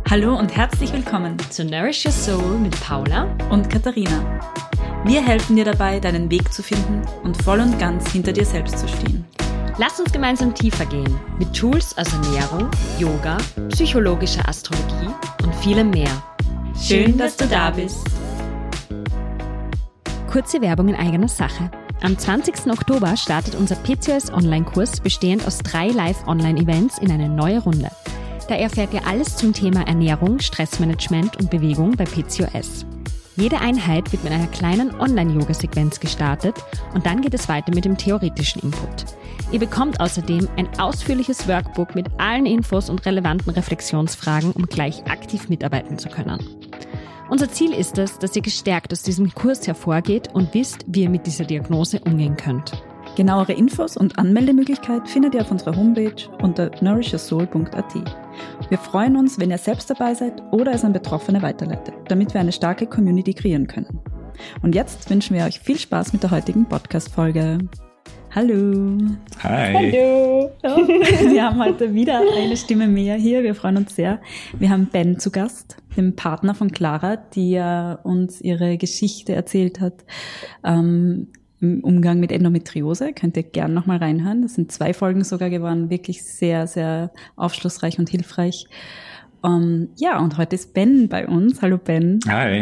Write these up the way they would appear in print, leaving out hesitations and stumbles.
Hallo und herzlich willkommen zu Nourish Your Soul mit Paula und Katharina. Wir helfen dir dabei, deinen Weg zu finden und voll und ganz hinter dir selbst zu stehen. Lass uns gemeinsam tiefer gehen mit Tools aus Ernährung, Yoga, psychologischer Astrologie und vielem mehr. Schön, dass du da bist. Kurze Werbung in eigener Sache. Am 20. Oktober startet unser PCOS Online-Kurs, bestehend aus 3 Live-Online-Events in eine neue Runde. Da erfährt ihr alles zum Thema Ernährung, Stressmanagement und Bewegung bei PCOS. Jede Einheit wird mit einer kleinen Online-Yoga-Sequenz gestartet und dann geht es weiter mit dem theoretischen Input. Ihr bekommt außerdem ein ausführliches Workbook mit allen Infos und relevanten Reflexionsfragen, um gleich aktiv mitarbeiten zu können. Unser Ziel ist es, dass ihr gestärkt aus diesem Kurs hervorgeht und wisst, wie ihr mit dieser Diagnose umgehen könnt. Genauere Infos und Anmeldemöglichkeit findet ihr auf unserer Homepage unter nourishyoursoul.at. Wir freuen uns, wenn ihr selbst dabei seid oder es an Betroffene weiterleitet, damit wir eine starke Community kreieren können. Und jetzt wünschen wir euch viel Spaß mit der heutigen Podcast-Folge. Hallo. Hi. Hallo. Wir haben heute wieder eine Stimme mehr hier. Wir freuen uns sehr. Wir haben Ben zu Gast, den Partner von Clara, die uns ihre Geschichte erzählt hat, im Umgang mit Endometriose. Könnt ihr gerne nochmal reinhören. Das sind 2 Folgen sogar geworden. Wirklich sehr, sehr aufschlussreich und hilfreich. Ja, und heute ist Ben bei uns. Hallo Ben. Hi.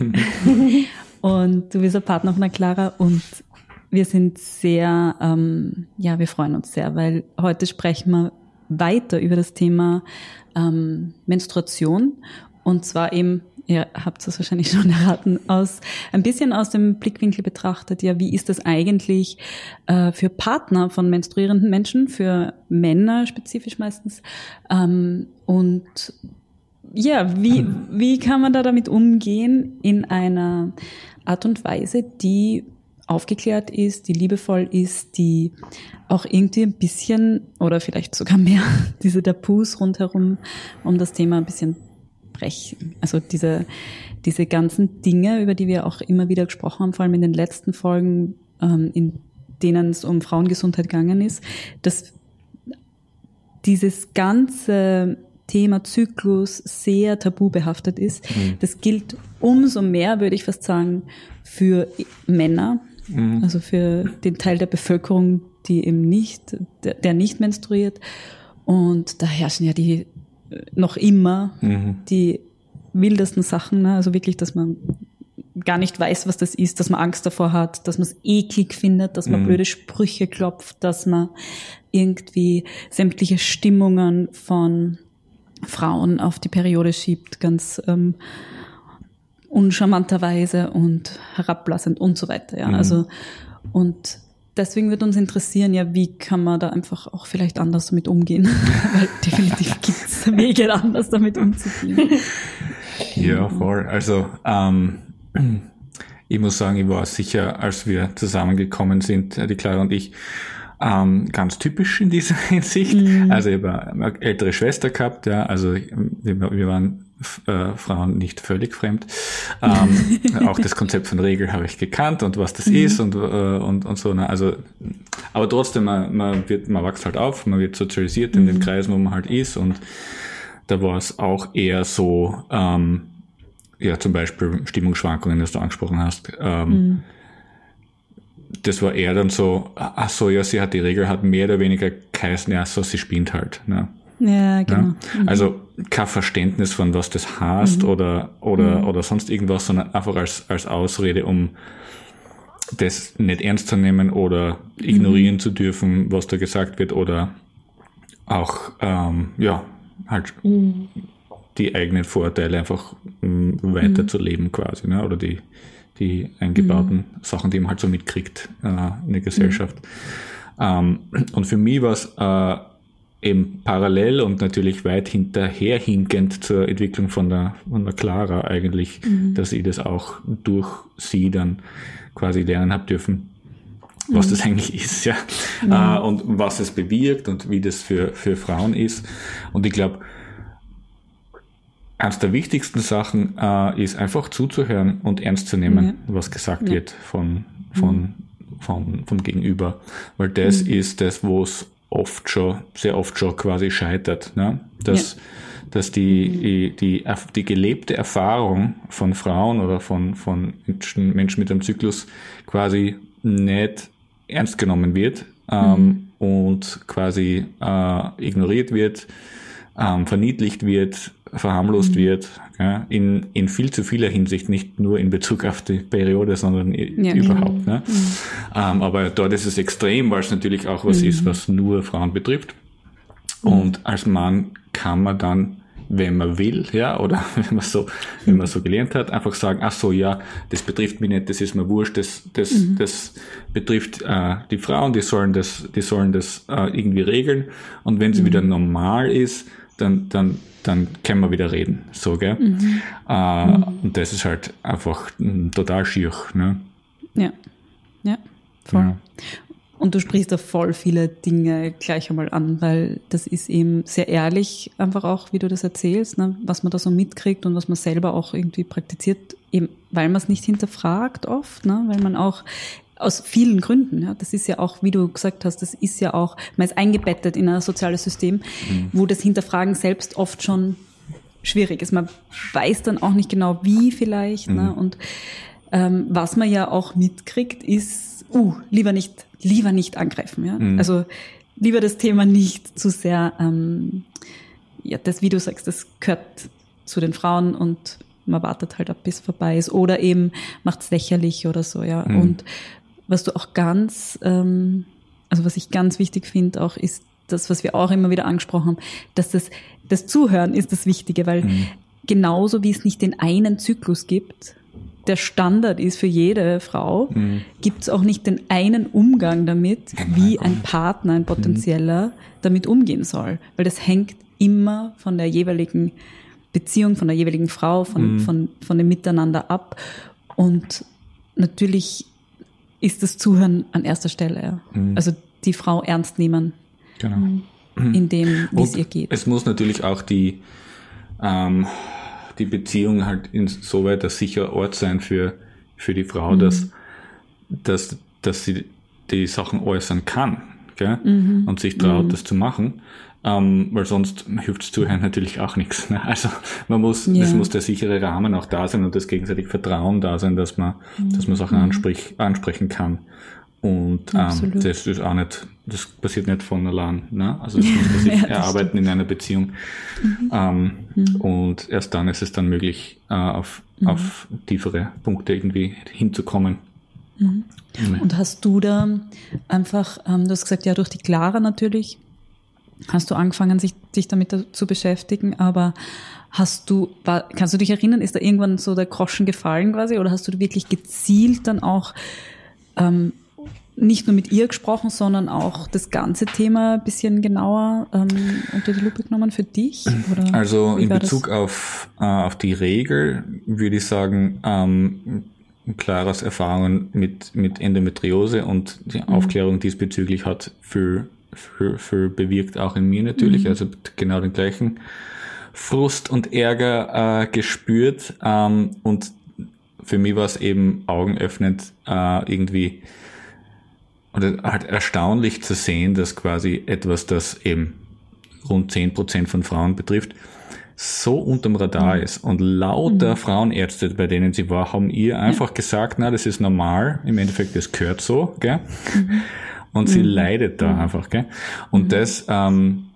Und du bist der Partner von der Clara und wir sind sehr, wir freuen uns sehr, weil heute sprechen wir weiter über das Thema Menstruation und zwar eben, ihr habt es wahrscheinlich schon erraten, ein bisschen aus dem Blickwinkel betrachtet, ja, wie ist das eigentlich für Partner von menstruierenden Menschen, für Männer spezifisch meistens, und ja, wie kann man da damit umgehen in einer Art und Weise, die aufgeklärt ist, die liebevoll ist, die auch irgendwie ein bisschen oder vielleicht sogar mehr diese Tabus rundherum um das Thema ein bisschen brechen. Also diese ganzen Dinge, über die wir auch immer wieder gesprochen haben, vor allem in den letzten Folgen, in denen es um Frauengesundheit gegangen ist, dass dieses ganze Thema Zyklus sehr tabubehaftet ist. Das gilt umso mehr, würde ich fast sagen, für Männer, also für den Teil der Bevölkerung, die eben der nicht menstruiert. Und da herrschen ja die noch immer die wildesten Sachen, ne? Also wirklich, dass man gar nicht weiß, was das ist, dass man Angst davor hat, dass man es eklig findet, dass man blöde Sprüche klopft, dass man irgendwie sämtliche Stimmungen von Frauen auf die Periode schiebt, ganz uncharmanterweise und herablassend und so weiter. Ja. Also, und deswegen wird uns interessieren, ja, wie kann man da einfach auch vielleicht anders damit umgehen? Weil definitiv gibt es Wege, anders damit umzugehen. Ja, voll. Also ich muss sagen, ich war sicher, als wir zusammengekommen sind, die Clara und ich, ganz typisch in dieser Hinsicht. Also ich habe eine ältere Schwester gehabt, ja, also wir waren Frauen nicht völlig fremd. Auch das Konzept von Regel habe ich gekannt und was das ist und so. Ne? Also, aber trotzdem, man wächst halt auf, man wird sozialisiert in den Kreisen, wo man halt ist, und da war es auch eher so, zum Beispiel Stimmungsschwankungen, das du angesprochen hast. Das war eher dann so, ach so, ja, sie hat die Regel, hat mehr oder weniger geheißen, ja, so, sie spinnt halt. Ne? Ja, genau. Ja? Also kein Verständnis von, was das heißt oder sonst irgendwas, sondern einfach als Ausrede, um das nicht ernst zu nehmen oder ignorieren zu dürfen, was da gesagt wird, oder auch, die eigenen Vorurteile einfach weiterzuleben quasi, ne? Oder die eingebauten Sachen, die man halt so mitkriegt in der Gesellschaft. Und für mich war es eben parallel und natürlich weit hinterherhinkend zur Entwicklung von der Clara eigentlich, dass ich das auch durch sie dann quasi lernen habe dürfen, was das eigentlich ist, ja. Und was es bewirkt und wie das für Frauen ist. Und ich glaube, eines der wichtigsten Sachen ist einfach zuzuhören und ernst zu nehmen, was gesagt wird vom Gegenüber. Weil das ist das, wo es sehr oft schon quasi scheitert. Ne? Dass dass die gelebte Erfahrung von Frauen oder von Menschen mit einem Zyklus quasi nicht ernst genommen wird und quasi ignoriert wird, verniedlicht wird, verharmlost wird, ja, in viel zu vieler Hinsicht, nicht nur in Bezug auf die Periode, sondern überhaupt. Ne? Aber dort ist es extrem, weil es natürlich auch was ist, was nur Frauen betrifft. Und als Mann kann man dann, wenn man will, ja, oder wenn man so gelernt hat, einfach sagen, ach so, ja, das betrifft mich nicht, das ist mir wurscht, das betrifft die Frauen, die sollen das irgendwie regeln. Und wenn sie wieder normal ist, dann können wir wieder reden, so, gell? Und das ist halt einfach total schier, ne? Ja, voll. Ja. Und du sprichst da voll viele Dinge gleich einmal an, weil das ist eben sehr ehrlich, einfach auch, wie du das erzählst, ne, was man da so mitkriegt und was man selber auch irgendwie praktiziert, eben weil man es nicht hinterfragt oft, ne, weil man auch aus vielen Gründen, ja, das ist ja auch, wie du gesagt hast, das ist ja auch, man ist eingebettet in ein soziales System, wo das Hinterfragen selbst oft schon schwierig ist. Man weiß dann auch nicht genau, wie vielleicht, ne, und was man ja auch mitkriegt, ist, lieber nicht angreifen, ja. Also lieber das Thema nicht zu sehr, das, wie du sagst, das gehört zu den Frauen und man wartet halt ab, bis es vorbei ist, oder eben macht's lächerlich oder so, ja. Und was du auch ganz, was ich ganz wichtig finde auch, ist das, was wir auch immer wieder angesprochen haben, dass das Zuhören ist das Wichtige, weil genauso wie es nicht den einen Zyklus gibt, der Standard ist für jede Frau, gibt es auch nicht den einen Umgang damit, wie ein Partner, ein potenzieller, damit umgehen soll. Weil das hängt immer von der jeweiligen Beziehung, von der jeweiligen Frau, von dem Miteinander ab. Und natürlich ist das Zuhören an erster Stelle. Ja. Also die Frau ernst nehmen, genau. In dem, wie es ihr geht. Es muss natürlich auch die Beziehung halt insoweit ein sicherer Ort sein für die Frau, dass sie die Sachen äußern kann, gell? Und sich traut, das zu machen, weil sonst hilft das Zuhören natürlich auch nichts. Ne? Also es muss der sichere Rahmen auch da sein und das gegenseitige Vertrauen da sein, dass man Sachen ansprechen kann. Und das ist auch nicht, das passiert nicht von allein. Ne? Also das muss man sich erarbeiten in einer Beziehung. Und erst dann ist es dann möglich, auf tiefere Punkte irgendwie hinzukommen. Und hast du da einfach, du hast gesagt, ja, durch die Clara natürlich, hast du angefangen, dich damit zu beschäftigen, aber kannst du dich erinnern, ist da irgendwann so der Groschen gefallen quasi, oder hast du wirklich gezielt dann auch nicht nur mit ihr gesprochen, sondern auch das ganze Thema ein bisschen genauer unter die Lupe genommen für dich? Oder also in Bezug auf die Regel würde ich sagen, Claras Erfahrungen mit Endometriose und die Aufklärung diesbezüglich hat viel bewirkt, auch in mir natürlich, also genau den gleichen Frust und Ärger gespürt, und für mich war es eben augenöffnend irgendwie, oder halt erstaunlich zu sehen, dass quasi etwas, das eben rund 10% von Frauen betrifft, so unterm Radar ist. Und lauter Frauenärzte, bei denen sie war, haben ihr einfach gesagt, na, das ist normal, im Endeffekt, das gehört so, gell? Und sie leidet da einfach, gell? Und das hat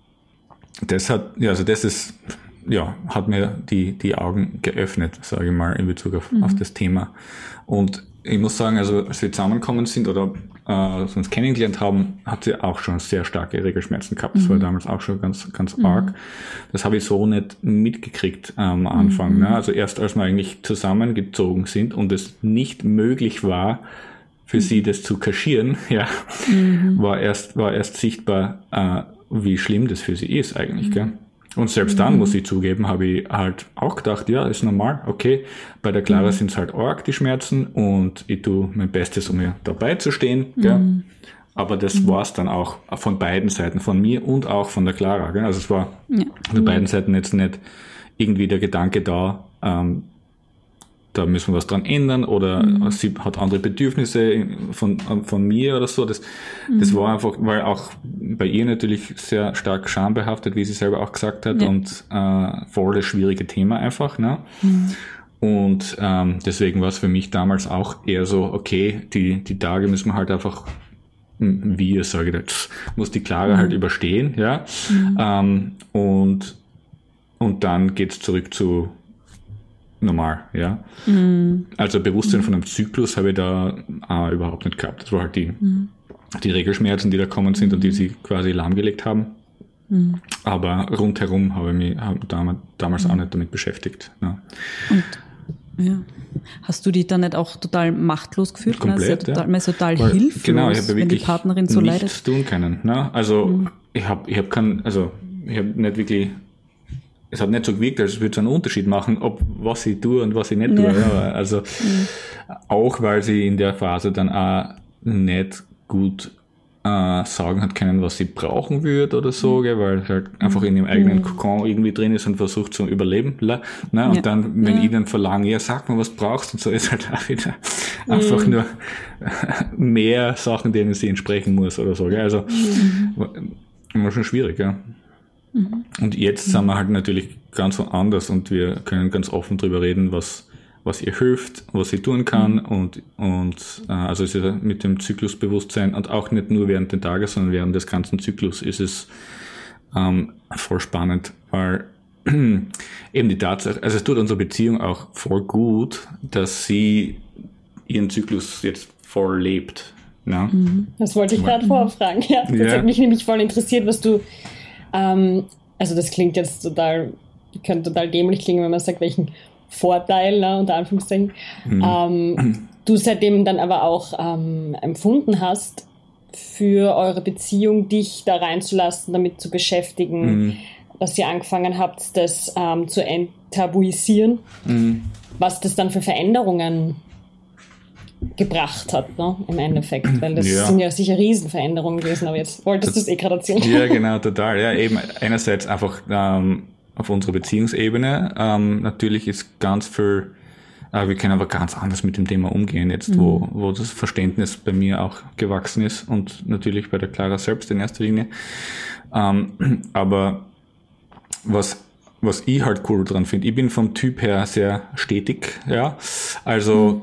mir die Augen geöffnet, sage ich mal, in Bezug auf das Thema. Und ich muss sagen, also als wir zusammengekommen sind oder uns kennengelernt haben, hat sie auch schon sehr starke Regelschmerzen gehabt. Das war damals auch schon ganz, ganz arg. Das habe ich so nicht mitgekriegt am Anfang. Ne? Also erst als wir eigentlich zusammengezogen sind und es nicht möglich war, für sie das zu kaschieren, war erst sichtbar, wie schlimm das für sie ist eigentlich, gell? Und selbst dann, muss ich zugeben, habe ich halt auch gedacht, ja, ist normal, okay, bei der Clara sind es halt arg, die Schmerzen, und ich tue mein Bestes, um ihr dabei zu stehen, gell? Aber das war's dann auch von beiden Seiten, von mir und auch von der Clara, gell? Also es war von beiden Seiten jetzt nicht irgendwie der Gedanke da, da müssen wir was dran ändern oder sie hat andere Bedürfnisse von mir oder so. Das war einfach, weil auch bei ihr natürlich sehr stark schambehaftet, wie sie selber auch gesagt hat, und voll das schwierige Thema einfach. Ne? Und deswegen war es für mich damals auch eher so, okay, die Tage müssen wir halt einfach, sage ich jetzt, muss die Clara halt überstehen, ja. Und dann geht's zurück zu normal, ja. Also Bewusstsein von einem Zyklus habe ich da überhaupt nicht gehabt. Das war halt die Regelschmerzen, die da kommen sind und die sie quasi lahmgelegt haben. Aber rundherum habe ich mich damals auch nicht damit beschäftigt. Ja. Und hast du dich dann nicht auch total machtlos gefühlt? Komplett, man ist total hilflos, genau, ich habe wenn die Partnerin so leidet? nichts tun können. Ne? Also ich habe nicht wirklich, es hat nicht so gewirkt, als würde es einen Unterschied machen, ob was ich tue und was ich nicht tue. Ja. Also auch, weil sie in der Phase dann auch nicht gut sagen hat können, was sie brauchen würde oder so, gell, weil halt einfach in ihrem eigenen Kokon irgendwie drin ist und versucht zu überleben. Ne? Und dann, wenn ich dann verlange, sag mal, was brauchst und so, ist halt auch wieder einfach nur mehr Sachen, denen sie entsprechen muss oder so. Gell? Also war schon schwierig, ja. Und jetzt sind wir halt natürlich ganz woanders und wir können ganz offen drüber reden, was ihr hilft, was sie tun kann und also ist es mit dem Zyklusbewusstsein und auch nicht nur während den Tages, sondern während des ganzen Zyklus ist es voll spannend, weil eben die Tatsache, also es tut unserer Beziehung auch voll gut, dass sie ihren Zyklus jetzt voll lebt. Ne? Das wollte ich gerade vorfragen. Ja, das hat mich nämlich voll interessiert, was du also das klingt jetzt könnte total dämlich klingen, wenn man sagt, welchen Vorteil, unter Anführungszeichen, du seitdem dann aber auch empfunden hast, für eure Beziehung dich da reinzulassen, damit zu beschäftigen, dass ihr angefangen habt, das zu enttabuisieren, was das dann für Veränderungen gebracht hat, ne, im Endeffekt, weil das sind ja sicher Riesenveränderungen gewesen, aber jetzt wolltest du es gerade erzählen. Ja, genau, total. Ja, eben einerseits einfach auf unserer Beziehungsebene. Natürlich ist ganz viel, wir können aber ganz anders mit dem Thema umgehen jetzt, wo das Verständnis bei mir auch gewachsen ist und natürlich bei der Clara selbst in erster Linie. Aber was ich halt cool dran finde, ich bin vom Typ her sehr stetig, ja. Also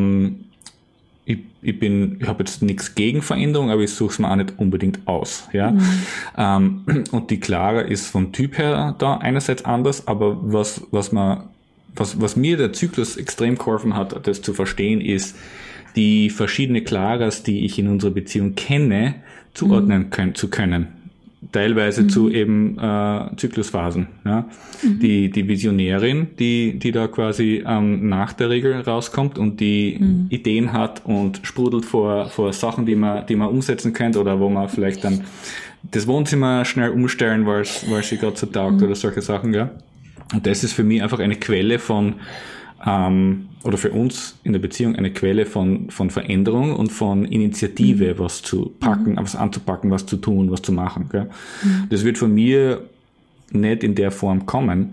ich habe jetzt nichts gegen Veränderung, aber ich suche es mir auch nicht unbedingt aus, ja. Und die Clara ist vom Typ her da einerseits anders, aber was mir der Zyklus extrem geholfen hat, das zu verstehen, ist, die verschiedenen Claras, die ich in unserer Beziehung kenne, zuordnen zu können. Teilweise zu eben Zyklusphasen. Ja. Die Visionärin, die da quasi nach der Regel rauskommt und die Ideen hat und sprudelt vor Sachen, die man umsetzen könnte oder wo man vielleicht dann das Wohnzimmer schnell umstellen, weil sie gerade so taugt oder solche Sachen. Ja. Und das ist für mich einfach eine Quelle von oder für uns in der Beziehung eine Quelle von Veränderung und von Initiative, was zu packen, was anzupacken, was zu tun, was zu machen. Gell? Das wird von mir nicht in der Form kommen,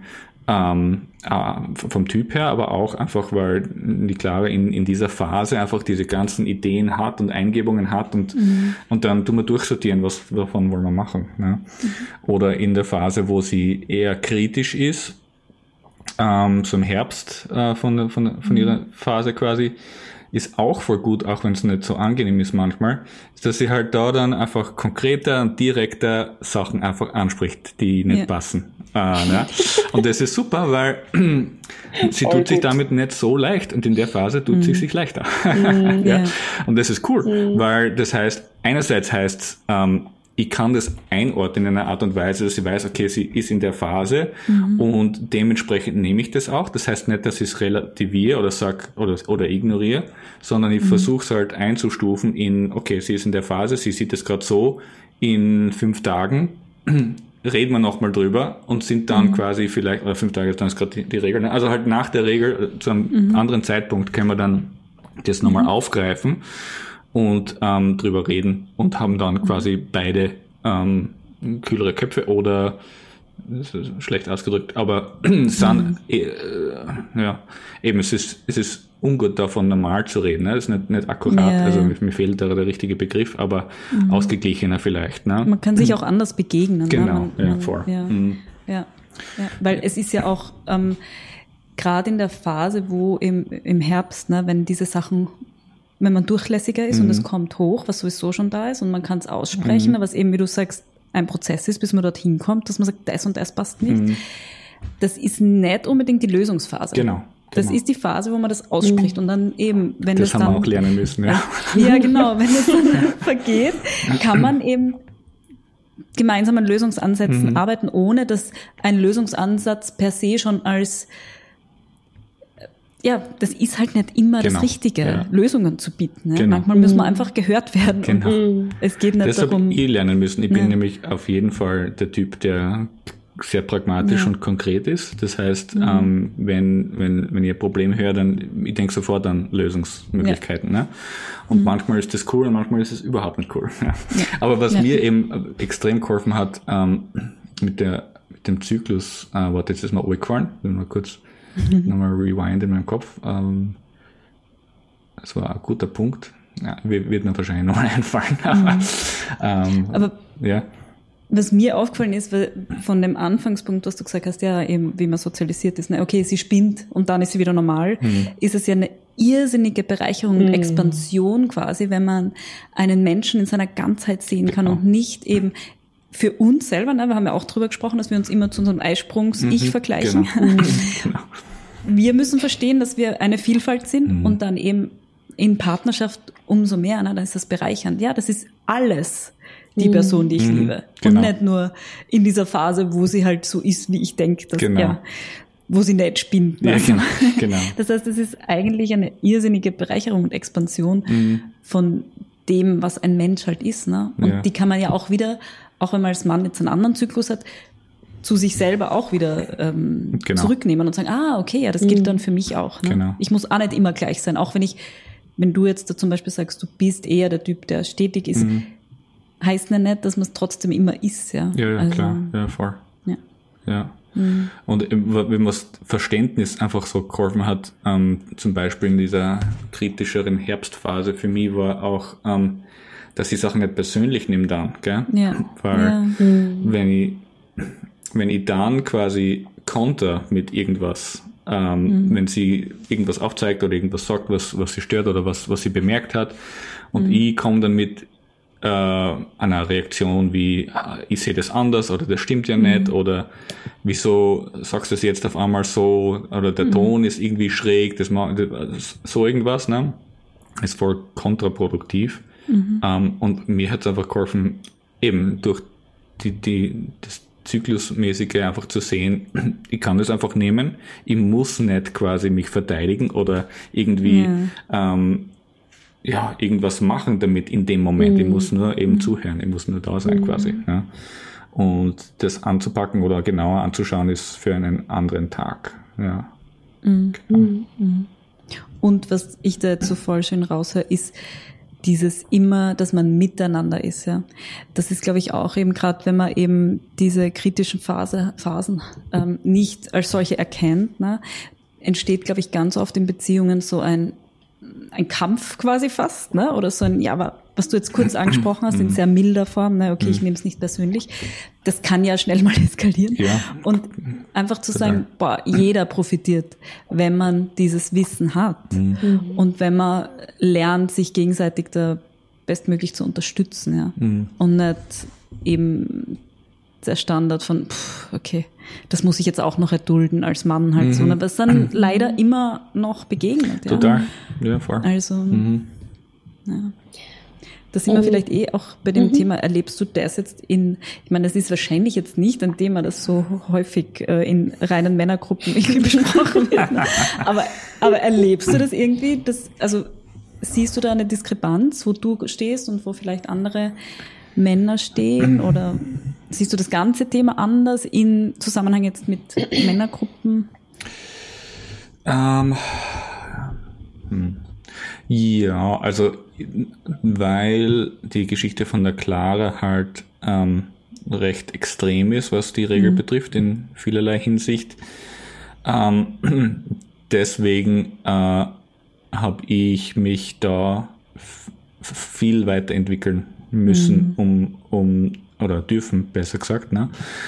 vom Typ her, aber auch einfach, weil die Clara in dieser Phase einfach diese ganzen Ideen hat und Eingebungen hat und dann tun wir durchsortieren, was davon wollen wir machen. Ne? Oder in der Phase, wo sie eher kritisch ist, so im Herbst von ihrer Phase quasi, ist auch voll gut, auch wenn es nicht so angenehm ist manchmal, ist, dass sie halt da dann einfach konkreter und direkter Sachen einfach anspricht, die nicht passen. Ne? Und das ist super, weil sie tut sich damit nicht so leicht und in der Phase tut sie sich leichter. Ja? Und das ist cool, weil das heißt, einerseits heißt ich kann das einordnen in einer Art und Weise, dass ich weiß, okay, sie ist in der Phase und dementsprechend nehme ich das auch. Das heißt nicht, dass ich es relativiere oder sag oder ignoriere, sondern ich versuche es halt einzustufen in, okay, sie ist in der Phase, sie sieht es gerade so, in 5 Tagen reden wir nochmal drüber und sind dann quasi vielleicht, oder 5 Tage ist dann gerade die Regel, also halt nach der Regel zu einem anderen Zeitpunkt können wir dann das nochmal aufgreifen und drüber reden und haben dann quasi beide kühlere Köpfe oder das ist schlecht ausgedrückt, aber sind, eben, es ist ungut davon normal zu reden, ne? Das ist nicht akkurat, also mir fehlt da der richtige Begriff, aber ausgeglichener vielleicht, ne? Man kann sich auch anders begegnen. Genau, ne? voll. Ja, weil es ist ja auch gerade in der Phase, wo im Herbst, ne, wenn diese Sachen, wenn man durchlässiger ist und es kommt hoch, was sowieso schon da ist und man kann es aussprechen, aber es eben, wie du sagst, ein Prozess ist, bis man dorthin kommt, dass man sagt, das und das passt nicht. Das ist nicht unbedingt die Lösungsphase. Genau. Das ist die Phase, wo man das ausspricht und dann eben, wenn das es dann... Das haben wir auch lernen müssen, ja. Ja, genau. Wenn es dann vergeht, kann man eben gemeinsam an Lösungsansätzen arbeiten, ohne dass ein Lösungsansatz per se schon als... Ja, das ist halt nicht immer das Richtige, Lösungen zu bieten. Ne? Genau. Manchmal müssen wir einfach gehört werden. Genau. Und es geht nicht das darum... habe ich lernen müssen. Ich bin nämlich auf jeden Fall der Typ, der sehr pragmatisch und konkret ist. Das heißt, wenn ich ein Problem höre, dann ich denke sofort an Lösungsmöglichkeiten. Ne? Und manchmal ist das cool und manchmal ist es überhaupt nicht cool. Ja. Aber was mir eben extrem geholfen hat, mit dem Zyklus, warte, jetzt ist mir runtergefallen, wenn wir kurz nochmal rewind in meinem Kopf. Das war ein guter Punkt. Ja, wird mir wahrscheinlich nochmal einfallen. Aber ja. Was mir aufgefallen ist, von dem Anfangspunkt, was du gesagt hast, ja, eben, wie man sozialisiert ist, ne? Okay, sie spinnt und dann ist sie wieder normal, ist es ja eine irrsinnige Bereicherung und Expansion quasi, wenn man einen Menschen in seiner Ganzheit sehen kann und nicht eben für uns selber, ne? Wir haben ja auch drüber gesprochen, dass wir uns immer zu unserem Eisprungs-Ich vergleichen. Genau. Wir müssen verstehen, dass wir eine Vielfalt sind und dann eben in Partnerschaft umso mehr, ne? Dann ist das bereichernd. Ja, das ist alles die Person, die ich liebe. Genau. Und nicht nur in dieser Phase, wo sie halt so ist, wie ich denke, wo sie nicht spinnt. Ja, genau. Das heißt, es ist eigentlich eine irrsinnige Bereicherung und Expansion von dem, was ein Mensch halt ist. Ne? Und die kann man ja auch wieder, auch wenn man als Mann jetzt einen anderen Zyklus hat, zu sich selber auch wieder zurücknehmen und sagen, okay, ja, das gilt dann für mich auch. Ne? Genau. Ich muss auch nicht immer gleich sein, auch wenn du jetzt da zum Beispiel sagst, du bist eher der Typ, der stetig ist, heißt nicht, dass man es trotzdem immer ist. Ja, also, klar, ja, voll. Ja. Und wenn man das Verständnis einfach so geholfen hat, zum Beispiel in dieser kritischeren Herbstphase, für mich war auch, dass ich Sachen nicht persönlich nehme dann, gell? Ja. Weil wenn ich dann quasi konter mit irgendwas, wenn sie irgendwas aufzeigt oder irgendwas sagt, was sie stört oder was sie bemerkt hat, und ich komme dann mit einer Reaktion wie, ich sehe das anders oder das stimmt ja nicht oder wieso sagst du das jetzt auf einmal so oder der Ton ist irgendwie schräg, so irgendwas, ne? Ist voll kontraproduktiv. Und mir hat es einfach geholfen, eben durch das Zyklusmäßige einfach zu sehen, ich kann das einfach nehmen, ich muss nicht quasi mich verteidigen oder irgendwie irgendwas machen damit in dem Moment. Ich muss nur eben zuhören, ich muss nur da sein quasi. Ja. Und das anzupacken oder genauer anzuschauen ist für einen anderen Tag. Ja. Genau. Und was ich da jetzt so voll schön raushöre, ist dieses immer, dass man miteinander ist. Ja. Das ist, glaube ich, auch eben gerade, wenn man eben diese kritischen Phasen nicht als solche erkennt, ne, entsteht, glaube ich, ganz oft in Beziehungen so ein Kampf quasi fast, ne? Oder so was du jetzt kurz angesprochen hast, in sehr milder Form, ne? Okay, ich nehme es nicht persönlich. Das kann ja schnell mal eskalieren. Ja. Und einfach zu sagen, jeder profitiert, wenn man dieses Wissen hat. Und wenn man lernt, sich gegenseitig da bestmöglich zu unterstützen, ja. Und nicht eben der Standard von, okay, das muss ich jetzt auch noch erdulden als Mann halt so. Aber es dann leider immer noch begegnet. Ja. Total, ja, voll. Also, ja. Da sind wir vielleicht auch bei dem Thema, erlebst du das jetzt ich meine, das ist wahrscheinlich jetzt nicht ein Thema, das so häufig in reinen Männergruppen irgendwie besprochen wird. Ne? Aber erlebst du das irgendwie? Also siehst du da eine Diskrepanz, wo du stehst und wo vielleicht andere Männer stehen, oder siehst du das ganze Thema anders in Zusammenhang jetzt mit Männergruppen? Ja, also weil die Geschichte von der Clara halt recht extrem ist, was die Regel betrifft, in vielerlei Hinsicht. Deswegen habe ich mich da viel weiterentwickeln müssen, oder dürfen, besser gesagt, ne?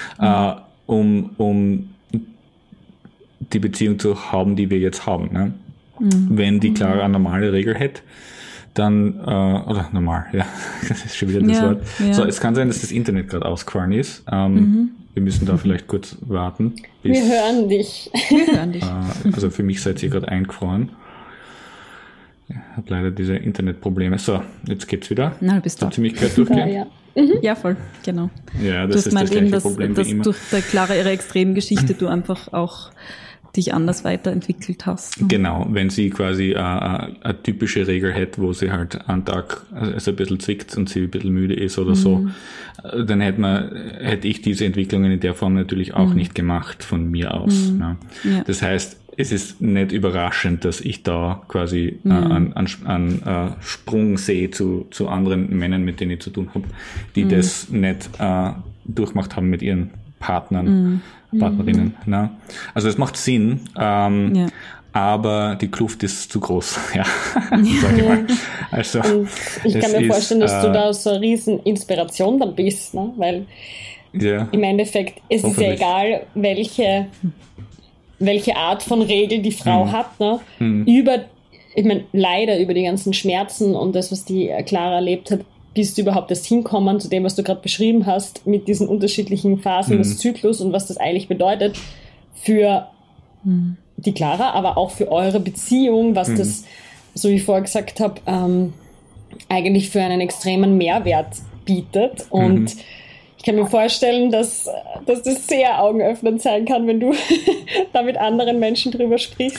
Um die Beziehung zu haben, die wir jetzt haben. Ne? Wenn die Clara eine normale Regel hätte, dann, oder normal, ja, das ist schon wieder das Wort. Ja. So, es kann sein, dass das Internet gerade ausgefallen ist. Wir müssen da vielleicht kurz warten. Wir hören dich. Also für mich seid ihr gerade eingefroren. Ich habe leider diese Internetprobleme. So, jetzt geht's wieder. Na, du bist da. Ziemlichkeit durchgehen. Ja, voll, genau. Ja, das ist das gleiche Problem wie immer. Durch der Clara ihre extremen Geschichte du einfach auch dich anders weiterentwickelt hast. Genau, wenn sie quasi eine typische Regel hätte, wo sie halt einen Tag also ein bisschen zwickt und sie ein bisschen müde ist oder so, dann hätte ich diese Entwicklungen in der Form natürlich auch nicht gemacht von mir aus. Ne? Ja. Das heißt, es ist nicht überraschend, dass ich da quasi einen Sprung sehe zu anderen Männern, mit denen ich zu tun habe, die das nicht durchgemacht haben mit ihren Partnerinnen. Ne? Also es macht Sinn, aber die Kluft ist zu groß. Ja, sag ich mal. Also, und ich kann mir vorstellen, dass du da so eine riesen Inspiration dann bist, ne? Weil im Endeffekt es ist ja egal, welche Art von Regel die Frau hat, ne? Leider über die ganzen Schmerzen und das, was die Clara erlebt hat, bist du überhaupt erst hinkommen zu dem, was du gerade beschrieben hast, mit diesen unterschiedlichen Phasen des Zyklus und was das eigentlich bedeutet für die Clara, aber auch für eure Beziehung, was das, so wie ich vorher gesagt habe, eigentlich für einen extremen Mehrwert bietet. Und ich kann mir vorstellen, dass das sehr augenöffnend sein kann, wenn du da mit anderen Menschen drüber sprichst.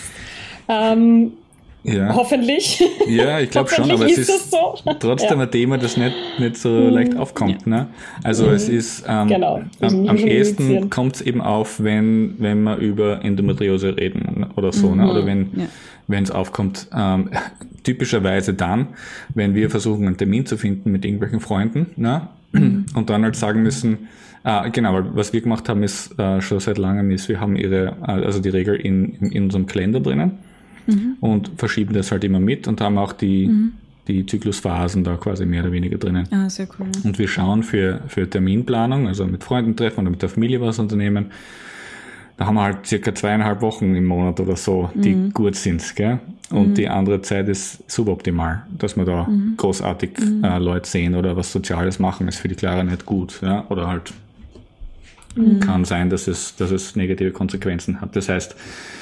Ja. Hoffentlich. Ja, ich glaube schon, aber es ist so. Trotzdem ein Thema, das nicht so leicht aufkommt. Ne? Also es ist am ehesten kommt es eben auf, wenn wir über Endometriose reden oder so, ne? Oder wenn es aufkommt. Typischerweise dann, wenn wir versuchen, einen Termin zu finden mit irgendwelchen Freunden, ne? Und dann halt sagen müssen, genau, was wir gemacht haben, ist schon seit langem, wir haben die Regel in unserem Kalender drinnen. Und verschieben das halt immer mit und haben auch die Zyklusphasen da quasi mehr oder weniger drinnen. Ah, sehr cool. Und wir schauen für Terminplanung, also mit Freunden treffen oder mit der Familie was unternehmen, da haben wir halt circa 2,5 Wochen im Monat oder so, die gut sind, gell? Und die andere Zeit ist suboptimal, dass wir da großartig Leute sehen oder was Soziales machen, ist für die Clara nicht gut, ja? Oder halt kann sein, dass es negative Konsequenzen hat. Das heißt,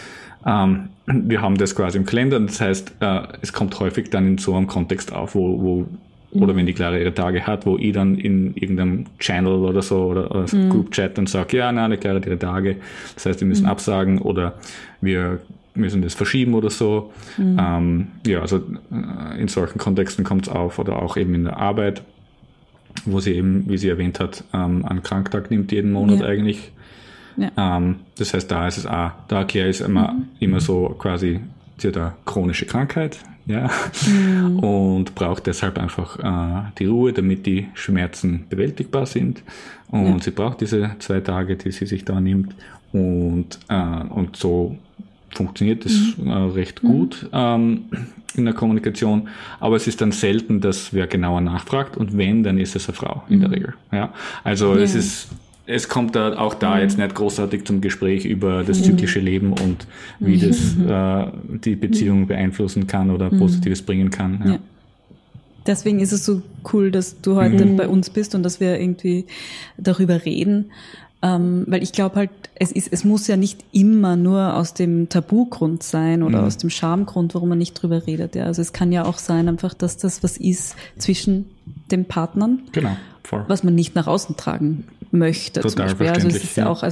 wir haben das quasi im Kalender, das heißt, es kommt häufig dann in so einem Kontext auf, wo oder wenn die Clara ihre Tage hat, wo ich dann in irgendeinem Channel oder so oder Group-Chat dann sage, die Clara hat ihre Tage, das heißt, wir müssen absagen oder wir müssen das verschieben oder so. Also in solchen Kontexten kommt es auf oder auch eben in der Arbeit, wo sie eben, wie sie erwähnt hat, einen Kranktag nimmt jeden Monat eigentlich. Ja. Das heißt, da ist es auch, da erkläre ich es immer so quasi, sie hat eine chronische Krankheit, ja, und braucht deshalb einfach die Ruhe, damit die Schmerzen bewältigbar sind. Und sie braucht diese 2 Tage, die sie sich da nimmt. Und so funktioniert das recht gut in der Kommunikation. Aber es ist dann selten, dass wer genauer nachfragt. Und wenn, dann ist es eine Frau in der Regel. Ja, also es kommt da auch jetzt nicht großartig zum Gespräch über das zyklische Leben und wie das die Beziehung beeinflussen kann oder Positives bringen kann. Ja. Ja. Deswegen ist es so cool, dass du heute bei uns bist und dass wir irgendwie darüber reden, weil ich glaube halt, es muss ja nicht immer nur aus dem Tabugrund sein oder aus dem Schamgrund, warum man nicht drüber redet. Ja. Also es kann ja auch sein einfach, dass das was ist zwischen den Partnern, genau, voll, was man nicht nach außen tragen möchte. Total zum Beispiel. Also es ist ja auch,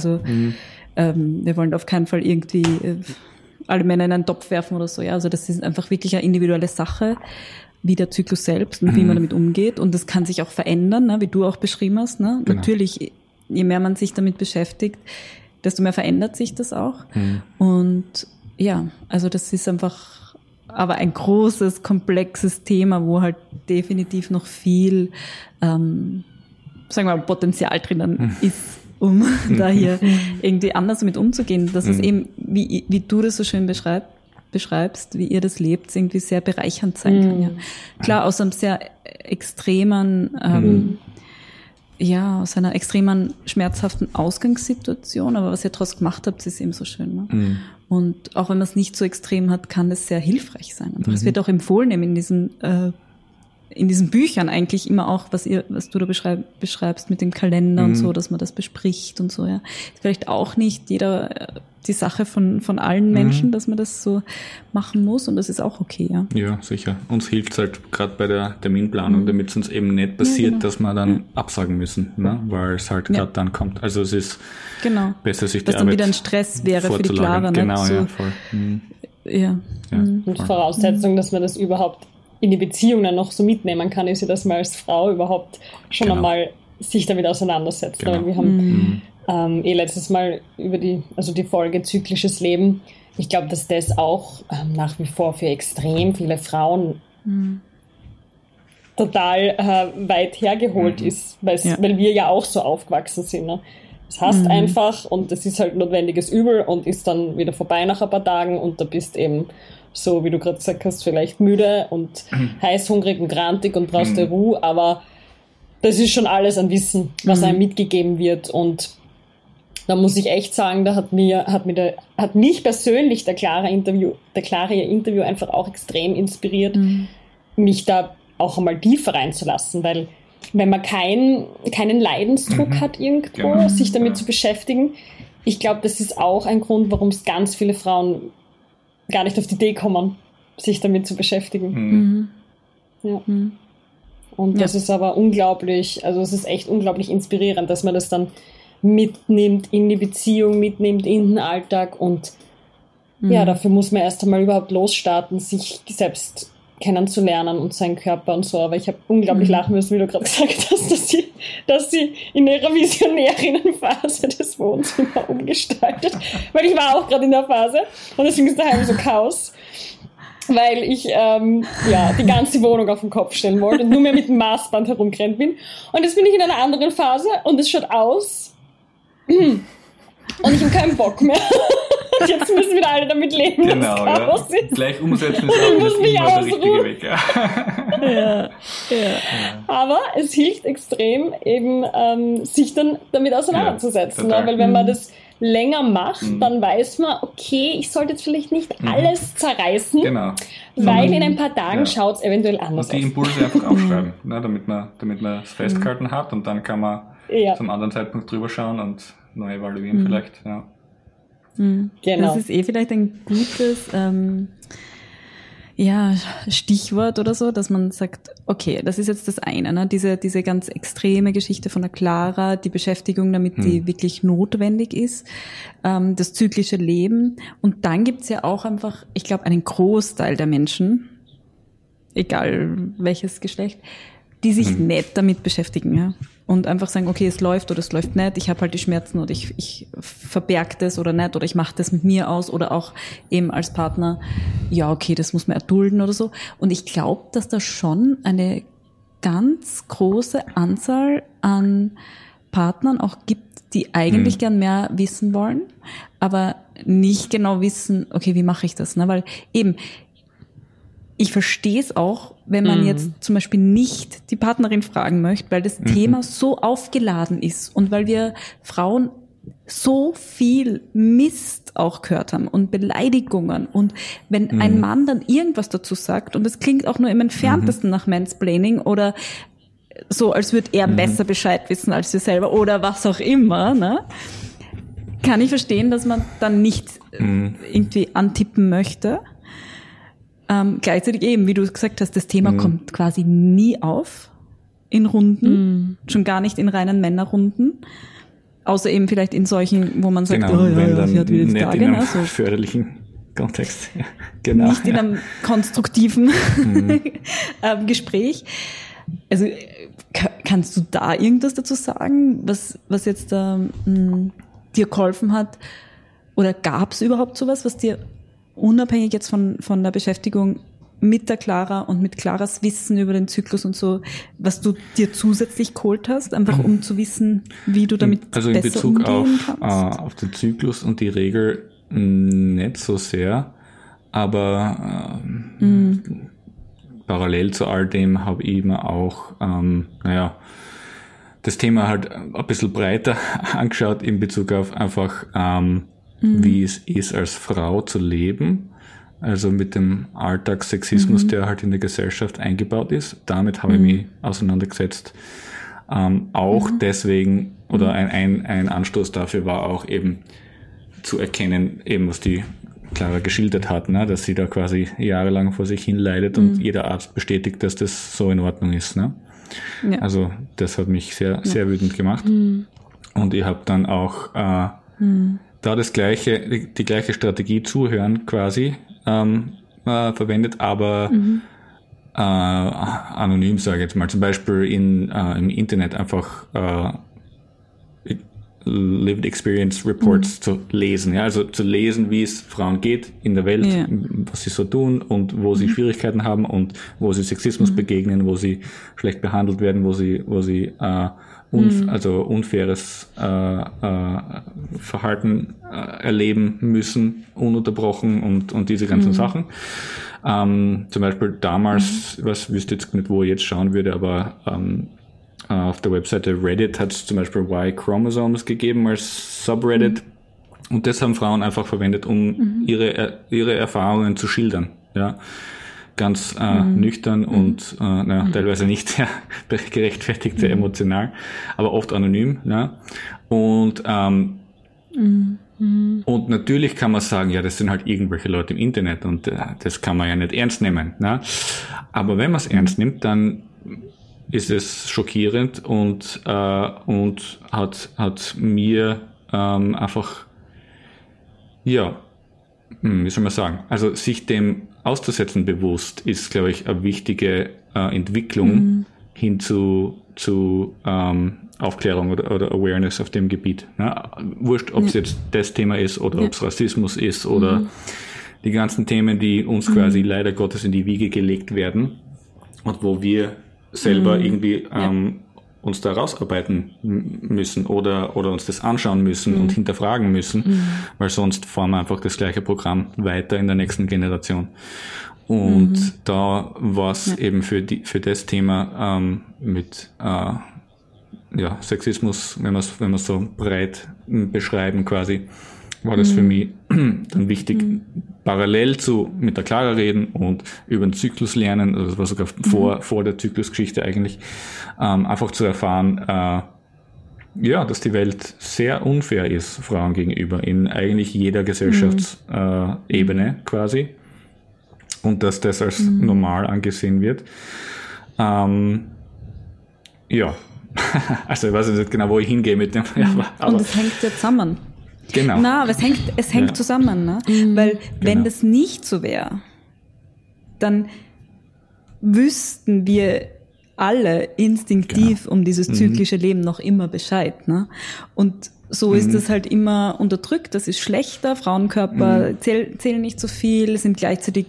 wir wollen auf keinen Fall irgendwie alle Männer in einen Topf werfen oder so. Ja, also das ist einfach wirklich eine individuelle Sache, wie der Zyklus selbst und wie man damit umgeht. Und das kann sich auch verändern, ne, wie du auch beschrieben hast. Ne? Genau. Natürlich, je mehr man sich damit beschäftigt, desto mehr verändert sich das auch. Und ja, also das ist einfach aber ein großes, komplexes Thema, wo halt definitiv noch viel sagen wir mal, Potenzial drinnen ist, um da hier irgendwie anders damit umzugehen. Dass es eben, wie du das so schön beschreibst, wie ihr das lebt, irgendwie sehr bereichernd sein kann. Ja. Klar, aus einem sehr extremen, aus einer extremen, schmerzhaften Ausgangssituation, aber was ihr daraus gemacht habt, ist eben so schön. Ne? Und auch wenn man es nicht so extrem hat, kann das sehr hilfreich sein. Und es wird auch empfohlen in diesen Büchern eigentlich immer auch, was du da beschreibst mit dem Kalender und so, dass man das bespricht und so, ja. Ist vielleicht auch nicht jeder die Sache von allen Menschen, dass man das so machen muss, und das ist auch okay, ja. Ja, sicher. Uns hilft es halt gerade bei der Terminplanung, damit es uns eben nicht passiert, dass wir dann absagen müssen, ne? Weil es halt gerade dann kommt. Also es ist besser, sich die Arbeit dann wieder ein Stress wäre für die Clara. Genau, nicht? So, ja, voll. Mit Voraussetzung, dass man das überhaupt in die Beziehung dann noch so mitnehmen kann, ist ja, dass man als Frau überhaupt schon einmal sich damit auseinandersetzt. Genau. Weil wir haben letztes Mal über die Folge zyklisches Leben. Ich glaube, dass das auch nach wie vor für extrem viele Frauen total weit hergeholt ist, weil wir ja auch so aufgewachsen sind. Ne? Das heißt einfach, und das ist halt notwendiges Übel und ist dann wieder vorbei nach ein paar Tagen, und da bist eben so, wie du gerade gesagt hast, vielleicht müde und heißhungrig und grantig und brauchst dir Ruhe, aber das ist schon alles an Wissen, was einem mitgegeben wird. Und da muss ich echt sagen, da hat mich persönlich der Clara ihr Interview einfach auch extrem inspiriert, mich da auch einmal tiefer reinzulassen, weil wenn man keinen Leidensdruck hat irgendwo, sich damit zu beschäftigen, ich glaube, das ist auch ein Grund, warum es ganz viele Frauen gar nicht auf die Idee kommen, sich damit zu beschäftigen. Ja. Und das ist aber unglaublich, also es ist echt unglaublich inspirierend, dass man das dann mitnimmt in die Beziehung, mitnimmt in den Alltag, und dafür muss man erst einmal überhaupt losstarten, sich selbst kennenzulernen und seinen Körper und so. Aber ich habe unglaublich lachen müssen, wie du gerade gesagt hast, dass sie in ihrer Visionärinnenphase das Wohnzimmer umgestaltet, weil ich war auch gerade in der Phase und deswegen ist daheim so Chaos, weil ich die ganze Wohnung auf den Kopf stellen wollte und nur mehr mit dem Maßband herumgerannt bin. Und jetzt bin ich in einer anderen Phase und es schaut aus und ich habe keinen Bock mehr. Und jetzt müssen wieder alle damit leben, dass Chaos ist. Gleich umsetzen ist auch das immer der richtige Weg. Ja. Aber es hilft extrem, eben sich dann damit auseinanderzusetzen. Ne? Weil wenn man das länger macht, dann weiß man, okay, ich sollte jetzt vielleicht nicht alles zerreißen, weil in ein paar Tagen schaut es eventuell anders aus. Und die Impulse einfach aufschreiben, ne? damit man es festgehalten hat, und dann kann man zum anderen Zeitpunkt drüber schauen und neu evaluieren vielleicht. Ja. Genau. Das ist vielleicht ein gutes Stichwort oder so, dass man sagt, okay, das ist jetzt das eine, ne? Diese ganz extreme Geschichte von der Clara, die Beschäftigung damit, die wirklich notwendig ist, das zyklische Leben. Und dann gibt's ja auch einfach, ich glaube, einen Großteil der Menschen, egal welches Geschlecht, die sich nicht damit beschäftigen, ja. Und einfach sagen, okay, es läuft oder es läuft nicht, ich habe halt die Schmerzen oder ich verberge das oder nicht, oder ich mache das mit mir aus, oder auch eben als Partner, ja, okay, das muss man erdulden oder so. Und ich glaube, dass da schon eine ganz große Anzahl an Partnern auch gibt, die eigentlich gern mehr wissen wollen, aber nicht genau wissen, okay, wie mache ich das, ne? Weil eben, ich verstehe es auch, wenn man jetzt zum Beispiel nicht die Partnerin fragen möchte, weil das Thema so aufgeladen ist und weil wir Frauen so viel Mist auch gehört haben und Beleidigungen, und wenn ein Mann dann irgendwas dazu sagt, und es klingt auch nur im Entferntesten nach Mansplaining oder so, als würde er besser Bescheid wissen als wir selber oder was auch immer, ne? Kann ich verstehen, dass man dann nicht irgendwie antippen möchte. Gleichzeitig eben, wie du gesagt hast, das Thema kommt quasi nie auf in Runden, schon gar nicht in reinen Männerrunden, außer eben vielleicht in solchen, wo man sagt, sie hat wieder die Tage. In einem förderlichen Kontext. Ja, genau. Nicht in einem konstruktiven Gespräch. Also kannst du da irgendwas dazu sagen, was jetzt dir geholfen hat? Oder gab es überhaupt sowas, was dir unabhängig jetzt von der Beschäftigung mit der Clara und mit Claras Wissen über den Zyklus und so, was du dir zusätzlich geholt hast, einfach um zu wissen, wie du damit also in besser Bezug umgehen kannst? auf den Zyklus und die Regel nicht so sehr, aber parallel zu all dem habe ich mir auch das Thema halt ein bisschen breiter angeschaut in Bezug auf einfach wie es ist, als Frau zu leben. Also mit dem Alltagssexismus, der halt in der Gesellschaft eingebaut ist. Damit habe ich mich auseinandergesetzt. Auch deswegen, oder ein Anstoß dafür war auch eben zu erkennen, eben was die Clara geschildert hat, ne? Dass sie da quasi jahrelang vor sich hin leidet und jeder Arzt bestätigt, dass das so in Ordnung ist. Ne? Ja. Also das hat mich sehr, sehr wütend gemacht. Und ich habe dann auch da die gleiche Strategie zuhören quasi verwendet, aber anonym, sage ich jetzt mal. Zum Beispiel im Internet einfach Lived Experience Reports zu lesen. Ja? Also zu lesen, wie es Frauen geht in der Welt, was sie so tun und wo sie Schwierigkeiten haben und wo sie Sexismus begegnen, wo sie schlecht behandelt werden, wo sie also unfaires Verhalten erleben müssen, ununterbrochen und diese ganzen Sachen. Zum Beispiel damals, was wüsste jetzt nicht, wo ich jetzt schauen würde, aber auf der Webseite Reddit hat es zum Beispiel Y-Chromosomes gegeben als Subreddit. Und das haben Frauen einfach verwendet, um ihre Erfahrungen zu schildern. Ja, ganz nüchtern und teilweise nicht sehr gerechtfertigt, sehr emotional, aber oft anonym. Ja. Und natürlich kann man sagen, ja, das sind halt irgendwelche Leute im Internet und das kann man ja nicht ernst nehmen. Ne? Aber wenn man es ernst nimmt, dann ist es schockierend und hat mir einfach, ja, wie soll man sagen, also sich dem auszusetzen bewusst ist, glaube ich, eine wichtige Entwicklung hin zu Aufklärung oder Awareness auf dem Gebiet. Ja, wurscht, ob es jetzt das Thema ist oder ob es Rassismus ist oder die ganzen Themen, die uns quasi leider Gottes in die Wiege gelegt werden und wo wir selber irgendwie uns da rausarbeiten müssen oder uns das anschauen müssen und hinterfragen müssen, weil sonst fahren wir einfach das gleiche Programm weiter in der nächsten Generation. Und da war es eben für das Thema mit Sexismus, wenn wir es so breit beschreiben quasi, war das für mich dann wichtig, parallel zu mit der Clara reden und über den Zyklus lernen, also das war sogar vor der Zyklusgeschichte eigentlich, einfach zu erfahren, dass die Welt sehr unfair ist Frauen gegenüber, in eigentlich jeder Gesellschaftsebene quasi, und dass das als normal angesehen wird. Also ich weiß nicht genau, wo ich hingehe mit dem. Aber und es hängt ja zusammen. Genau. Na, aber es hängt zusammen, ne? Weil wenn das nicht so wäre, dann wüssten wir alle instinktiv um dieses zyklische Leben noch immer Bescheid, ne? Und so ist das halt immer unterdrückt, das ist schlechter, Frauenkörper zählen nicht so viel, sind gleichzeitig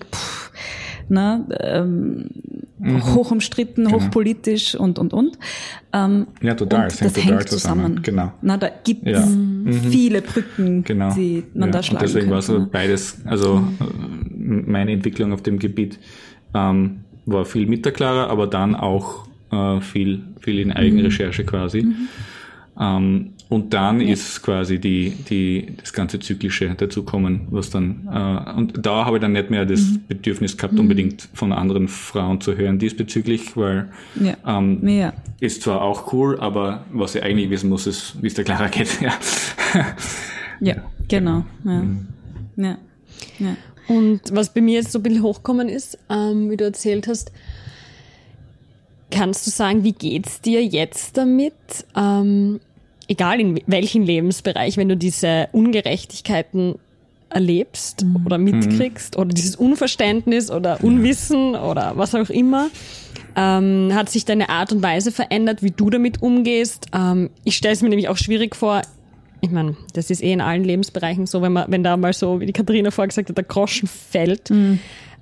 hoch umstritten, hochpolitisch und. Ja, total. Und das hängt zusammen. Genau. Na, da gibt es viele Brücken, die man da schlagen kann. Und deswegen war so beides, also meine Entwicklung auf dem Gebiet war viel mit der Clara, aber dann auch viel in Eigenrecherche quasi. Und dann ist quasi das ganze Zyklische dazukommen, was dann, und da habe ich dann nicht mehr das Bedürfnis gehabt, unbedingt von anderen Frauen zu hören diesbezüglich, weil ist zwar auch cool, aber was ich eigentlich wissen muss, ist, wie es der Clara geht. Ja, genau. Ja. Und was bei mir jetzt so ein bisschen hochkommen ist, wie du erzählt hast, kannst du sagen, wie geht's dir jetzt damit? Egal in welchem Lebensbereich, wenn du diese Ungerechtigkeiten erlebst oder mitkriegst oder dieses Unverständnis oder Unwissen oder was auch immer, hat sich deine Art und Weise verändert, wie du damit umgehst? Ich stelle es mir nämlich auch schwierig vor, ich meine, das ist in allen Lebensbereichen so, wenn da mal so, wie die Katharina vorher gesagt hat, der Groschen fällt.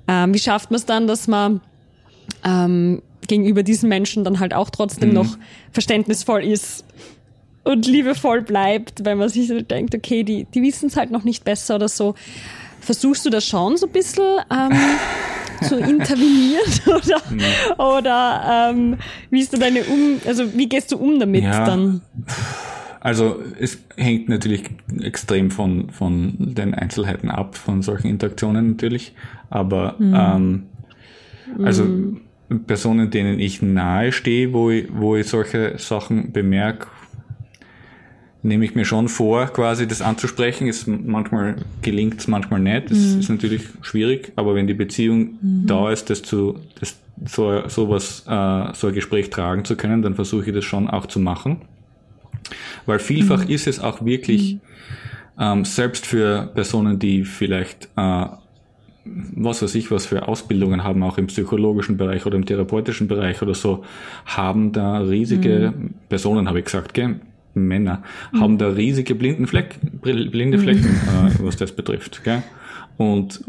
Wie schafft man es dann, dass man gegenüber diesen Menschen dann halt auch trotzdem noch verständnisvoll ist und liebevoll bleibt, weil man sich so denkt, okay, die wissen es halt noch nicht besser oder so. Versuchst du das schon so ein bisschen zu intervenieren oder wie ist da wie gehst du um damit dann? Also es hängt natürlich extrem von den Einzelheiten ab, von solchen Interaktionen natürlich, aber also Personen, denen ich nahe stehe, wo ich solche Sachen bemerke, nehme ich mir schon vor, quasi das anzusprechen. Manchmal gelingt es, manchmal nicht. Das ist natürlich schwierig, aber wenn die Beziehung da ist, so ein Gespräch tragen zu können, dann versuche ich das schon auch zu machen. Weil vielfach ist es auch wirklich, selbst für Personen, die vielleicht was für Ausbildungen haben, auch im psychologischen Bereich oder im therapeutischen Bereich oder so, haben da riesige Personen, habe ich gesagt, gell? Männer, haben da riesige blinde Flecken, was das betrifft, gell? Und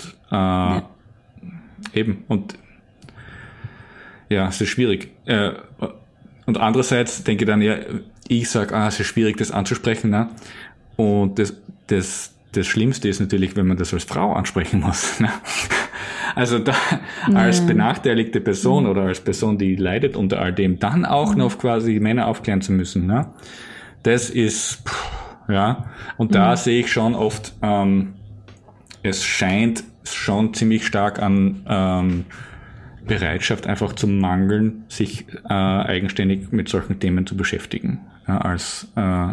es ist schwierig. Und andererseits denke ich dann, ich sage, es ist schwierig, das anzusprechen, ne? Und das Schlimmste ist natürlich, wenn man das als Frau ansprechen muss, ne? Also da als benachteiligte Person oder als Person, die leidet unter all dem, dann auch noch quasi Männer aufklären zu müssen, ne? Das ist, und da sehe ich schon oft, es scheint schon ziemlich stark an Bereitschaft einfach zu mangeln, sich eigenständig mit solchen Themen zu beschäftigen, als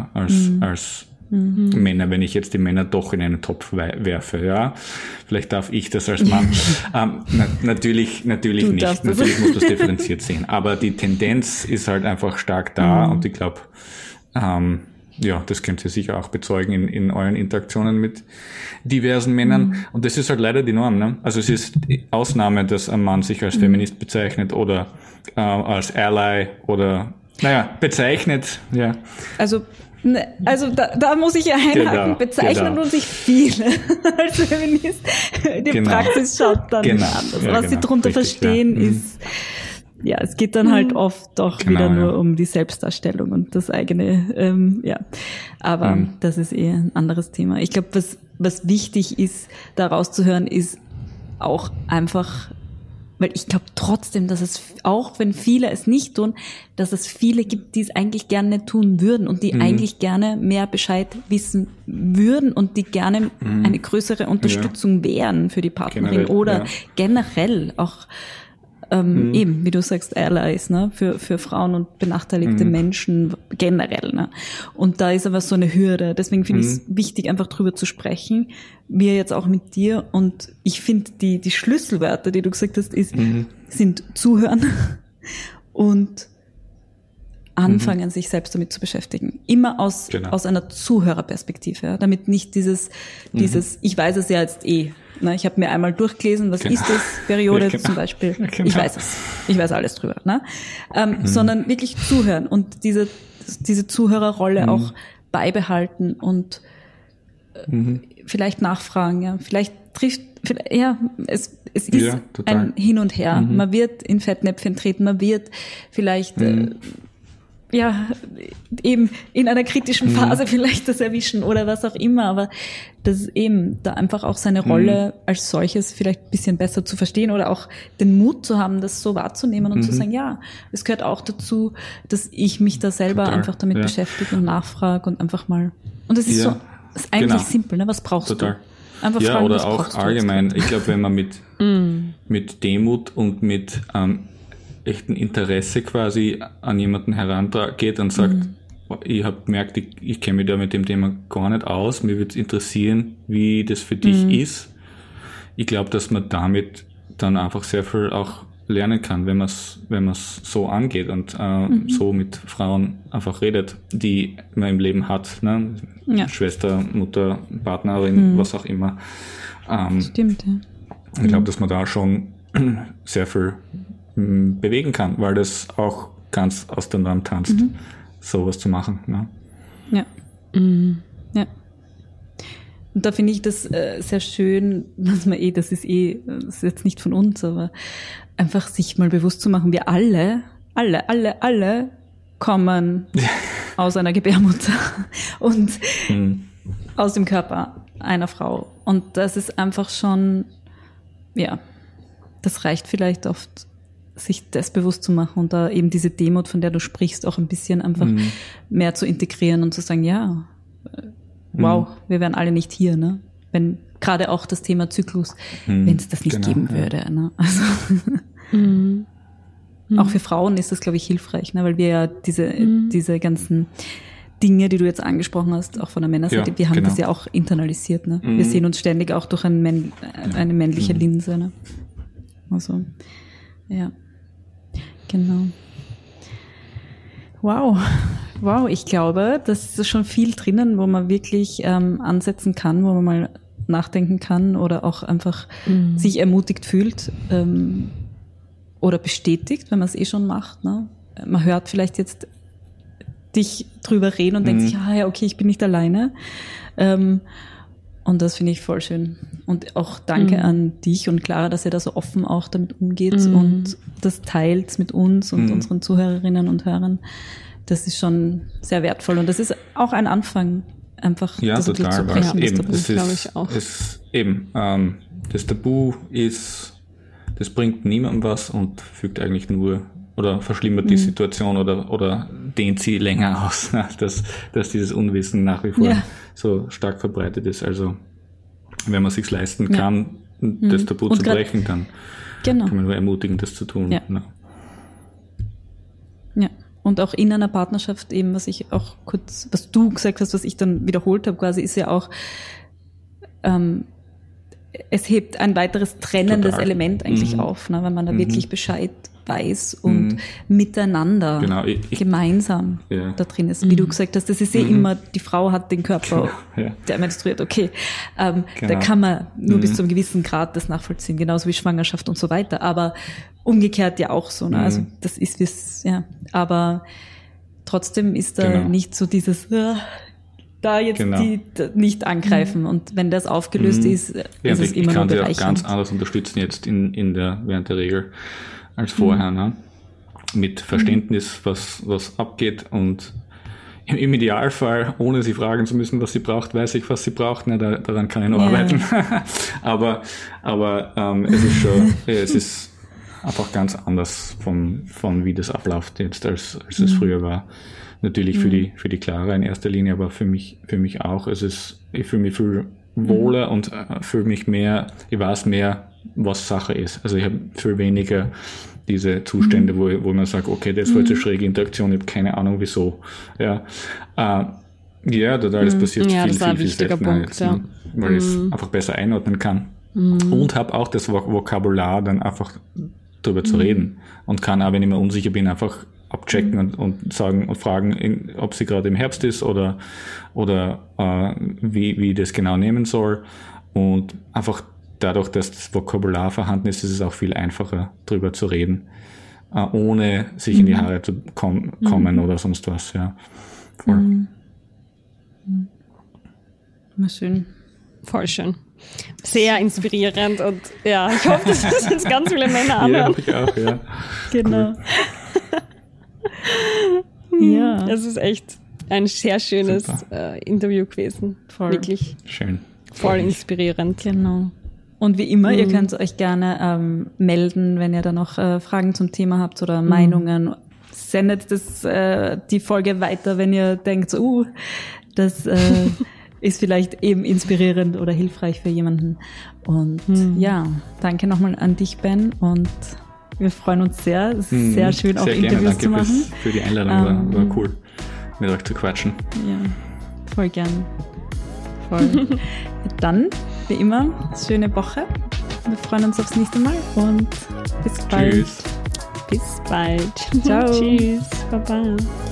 Männer, wenn ich jetzt die Männer doch in einen Topf werfe, ja. Vielleicht darf ich das als Mann. Natürlich nicht. Natürlich muss das differenziert sehen. Aber die Tendenz ist halt einfach stark da und ich glaube, das könnt ihr sicher auch bezeugen in euren Interaktionen mit diversen Männern. Und das ist halt leider die Norm, ne? Also es ist die Ausnahme, dass ein Mann sich als Feminist bezeichnet oder als Ally oder bezeichnet, ja. Also da muss ich ja einhaken, bezeichnen und sich viele als Feminist. Die Praxis schaut dann anders. Was sie darunter verstehen ist, es geht dann halt oft doch wieder nur um die Selbstdarstellung und das eigene, aber das ist ein anderes Thema. Ich glaube, was wichtig ist, da rauszuhören, ist auch einfach, weil ich glaube trotzdem, dass es, auch wenn viele es nicht tun, dass es viele gibt, die es eigentlich gerne tun würden und die eigentlich gerne mehr Bescheid wissen würden und die gerne eine größere Unterstützung wären für die Partnerin oder generell auch eben, wie du sagst, Allies, ne, für Frauen und benachteiligte Menschen generell, ne. Und da ist aber so eine Hürde. Deswegen finde ich es wichtig, einfach drüber zu sprechen. Wir jetzt auch mit dir. Und ich finde, die Schlüsselwörter, die du gesagt hast, sind zuhören und anfangen, sich selbst damit zu beschäftigen. Immer aus einer Zuhörerperspektive, ja, damit nicht dieses, ich weiß es ja jetzt Ne, ich habe mir einmal durchgelesen, was ist das, Periode zum Beispiel. Ich weiß es. Ich weiß alles drüber. Ne? Sondern wirklich zuhören und diese Zuhörerrolle auch beibehalten und vielleicht nachfragen. Ja, vielleicht es ist ein Hin und Her. Man wird in Fettnäpfchen treten, man wird vielleicht eben in einer kritischen Phase vielleicht das erwischen oder was auch immer, aber das eben da einfach auch seine Rolle als solches vielleicht ein bisschen besser zu verstehen oder auch den Mut zu haben, das so wahrzunehmen und zu sagen, es gehört auch dazu, dass ich mich da selber einfach damit beschäftige und nachfrage und einfach mal, und es ist ist eigentlich simpel, ne? Was brauchst du? Einfach fragen, oder was auch allgemein, ich glaube, wenn man mit Demut und mit echten Interesse quasi an jemanden herangeht und sagt, ich habe gemerkt, ich kenne mich da mit dem Thema gar nicht aus, mir würde es interessieren, wie das für dich ist. Ich glaube, dass man damit dann einfach sehr viel auch lernen kann, wenn man es so angeht und so mit Frauen einfach redet, die man im Leben hat, ne? Schwester, Mutter, Partnerin, was auch immer. Stimmt, ja. Ich glaube, dass man da schon sehr viel bewegen kann, weil das auch ganz aus der Norm tanzt, sowas zu machen. Ne? Ja. Ja. Und da finde ich das sehr schön, dass man das ist jetzt nicht von uns, aber einfach sich mal bewusst zu machen, wir alle kommen aus einer Gebärmutter und aus dem Körper einer Frau. Und das ist einfach schon, ja, das reicht vielleicht oft, sich das bewusst zu machen und da eben diese Demut, von der du sprichst, auch ein bisschen einfach mehr zu integrieren und zu sagen, ja, wow, wir wären alle nicht hier, ne? Wenn gerade auch das Thema Zyklus, wenn es das nicht geben würde, ne? Also auch für Frauen ist das, glaube ich, hilfreich, ne? Weil wir ja diese ganzen Dinge, die du jetzt angesprochen hast, auch von der Männerseite, wir haben das ja auch internalisiert, ne? Wir sehen uns ständig auch durch eine männliche Linse, ne? Also, ja. Genau. Wow, ich glaube, das ist schon viel drinnen, wo man wirklich ansetzen kann, wo man mal nachdenken kann oder auch einfach sich ermutigt fühlt oder bestätigt, wenn man es eh schon macht. Ne? Man hört vielleicht jetzt dich drüber reden und denkt sich, ja, okay, ich bin nicht alleine. Und das finde ich voll schön. Und auch danke an dich und Clara, dass ihr da so offen auch damit umgeht und das teilt mit uns und unseren Zuhörerinnen und Hörern. Das ist schon sehr wertvoll. Und das ist auch ein Anfang, einfach das zu brechen. Eben, das Tabu, glaube ich auch. Das Tabu das bringt niemandem was und fügt eigentlich nur oder verschlimmert die Situation oder dehnt sie länger aus, dass dieses Unwissen nach wie vor so stark verbreitet ist. Also wenn man es sich leisten kann, das Tabu zu brechen, dann kann man nur ermutigen, das zu tun. Ja. Ne? Ja. Und auch in einer Partnerschaft eben, was du gesagt hast, was ich dann wiederholt habe, quasi ist ja auch, es hebt ein weiteres trennendes Element eigentlich auf, ne, wenn man da wirklich Bescheid weiß und miteinander gemeinsam da drin ist. Wie du gesagt hast, das ist immer, die Frau hat den Körper, der menstruiert, okay. Da kann man nur bis zu einem gewissen Grad das nachvollziehen, genauso wie Schwangerschaft und so weiter. Aber umgekehrt ja auch so. Ne? Also das ist aber trotzdem ist da nicht so dieses da jetzt die nicht angreifen. Und wenn das aufgelöst ist, ist es immer nur bereichernd. Ich kann sie auch ganz anders unterstützen jetzt während der Regel als vorher, ne? Mit Verständnis, was abgeht und im Idealfall, ohne sie fragen zu müssen, was sie braucht, weiß ich, was sie braucht, ne? Daran kann ich noch arbeiten. aber es ist einfach ganz anders von wie das abläuft jetzt, als es früher war. Natürlich für die Clara in erster Linie, aber für mich auch. Ich fühle mich viel wohler und fühle mich mehr, ich weiß mehr, was Sache ist. Also ich habe viel weniger diese Zustände, wo man sagt, okay, das war jetzt eine schräge Interaktion, ich habe keine Ahnung wieso. Ja, da alles passiert viel seltener jetzt, ne? Weil ich es einfach besser einordnen kann. Und habe auch das Vokabular dann einfach drüber zu reden und kann auch, wenn ich mir unsicher bin, einfach abchecken und sagen und fragen, ob sie gerade im Herbst ist oder wie das genau nehmen soll. Und einfach dadurch, dass das Vokabular vorhanden ist, ist es auch viel einfacher, drüber zu reden, ohne sich in die Haare zu kommen oder sonst was. Ja, voll. Na schön. Voll schön. Sehr inspirierend und ja, ich hoffe, dass das jetzt ganz viele Männer anhören. Ja, ich auch, ja. Genau. Cool. Ja. Es ist echt ein sehr schönes Interview gewesen. Voll. Wirklich. Schön. Voll inspirierend. Genau. Und wie immer, ihr könnt euch gerne melden, wenn ihr da noch Fragen zum Thema habt oder Meinungen. Sendet die Folge weiter, wenn ihr denkt, das ist vielleicht eben inspirierend oder hilfreich für jemanden. Und danke nochmal an dich, Ben. Und wir freuen uns sehr. Es ist sehr schön, auch Interviews zu machen. Danke für die Einladung, war cool, mit euch zu quatschen. Ja, voll gern. Voll. Dann, wie immer, schöne Woche. Wir freuen uns aufs nächste Mal und bis bald. Tschüss. Bis bald. Ciao. Tschüss. Baba.